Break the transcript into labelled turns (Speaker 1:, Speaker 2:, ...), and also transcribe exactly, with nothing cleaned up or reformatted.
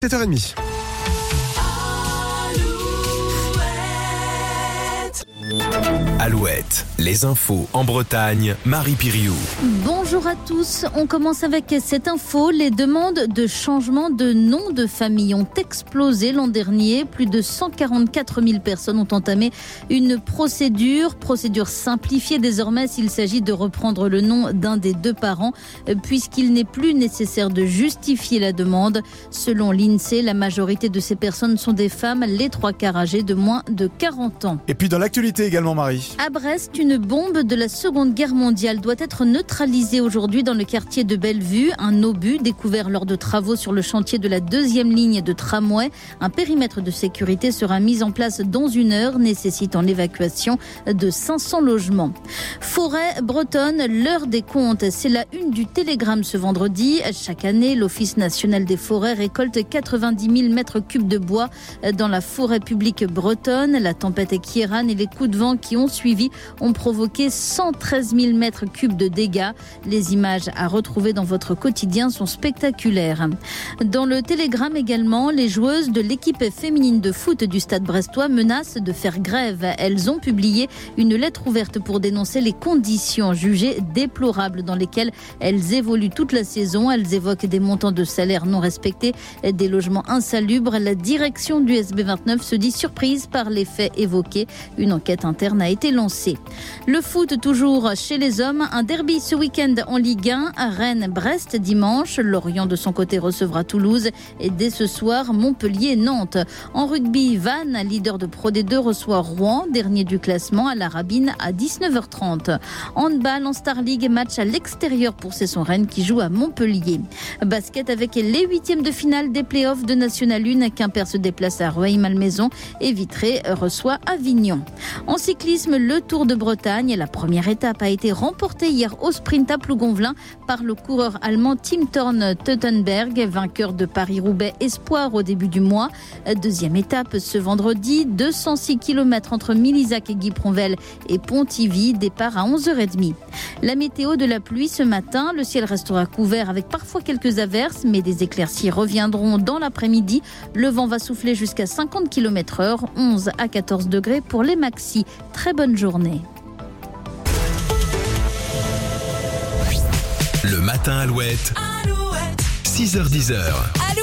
Speaker 1: sept heures trente.
Speaker 2: Alouette, les infos en Bretagne, Marie Piriou.
Speaker 3: Bonjour à tous, on commence avec cette info. Les demandes de changement de nom de famille ont explosé l'an dernier. Plus de cent quarante-quatre mille personnes ont entamé une procédure, procédure simplifiée désormais s'il s'agit de reprendre le nom d'un des deux parents, puisqu'il n'est plus nécessaire de justifier la demande. Selon l'INSEE, la majorité de ces personnes sont des femmes, les trois quarts âgées de moins de quarante ans.
Speaker 1: Et puis dans l'actualité également, Marie.
Speaker 3: À Brest, une bombe de la Seconde Guerre mondiale doit être neutralisée aujourd'hui dans le quartier de Bellevue. Un obus découvert lors de travaux sur le chantier de la deuxième ligne de tramway. Un périmètre de sécurité sera mis en place dans une heure, nécessitant l'évacuation de cinq cents logements. Forêt bretonne, l'heure des comptes. C'est la une du Télégramme ce vendredi. Chaque année, l'Office national des forêts récolte quatre-vingt-dix mille mètres cubes de bois dans la forêt publique bretonne. La tempête Kieran et les coups de vent qui ont suivi ont provoqué cent treize mille mètres cubes de dégâts. Les images à retrouver dans votre quotidien sont spectaculaires. Dans le Télégramme également, les joueuses de l'équipe féminine de foot du Stade brestois menacent de faire grève. Elles ont publié une lettre ouverte pour dénoncer les conditions jugées déplorables dans lesquelles elles évoluent toute la saison. Elles évoquent des montants de salaire non respectés, des logements insalubres. La direction du S B vingt-neuf se dit surprise par les faits évoqués. Une enquête interne a été lancée. Le foot toujours chez les hommes. Un derby ce week-end en Ligue un. Rennes-Brest dimanche. Lorient de son côté recevra Toulouse. Et dès ce soir, Montpellier-Nantes. En rugby, Vannes, leader de Pro D deux, reçoit Rouen, dernier du classement, à la Rabine à dix-neuf heures trente. Handball en Star League, match à l'extérieur pour Cesson-Rennes qui joue à Montpellier. Basket avec les huitièmes de finale des playoffs de National un. Quimper se déplace à Rueil-Malmaison et Vitré reçoit Avignon. En cyclisme, le Tour de Bretagne. La première étape a été remportée hier au sprint à Plougonvelin par le coureur allemand Tim Thorn Teutenberg, vainqueur de Paris-Roubaix Espoir au début du mois. Deuxième étape ce vendredi, deux cent six kilomètres entre Milizac et Guipronvel et Pontivy, départ à onze heures trente. La météo de la pluie ce matin, le ciel restera couvert avec parfois quelques averses, mais des éclaircies reviendront dans l'après-midi. Le vent va souffler jusqu'à cinquante kilomètres heure, onze à quatorze degrés pour les maxis. Très bonne journée.
Speaker 2: Le matin Alouette, Alouette. six heures dix.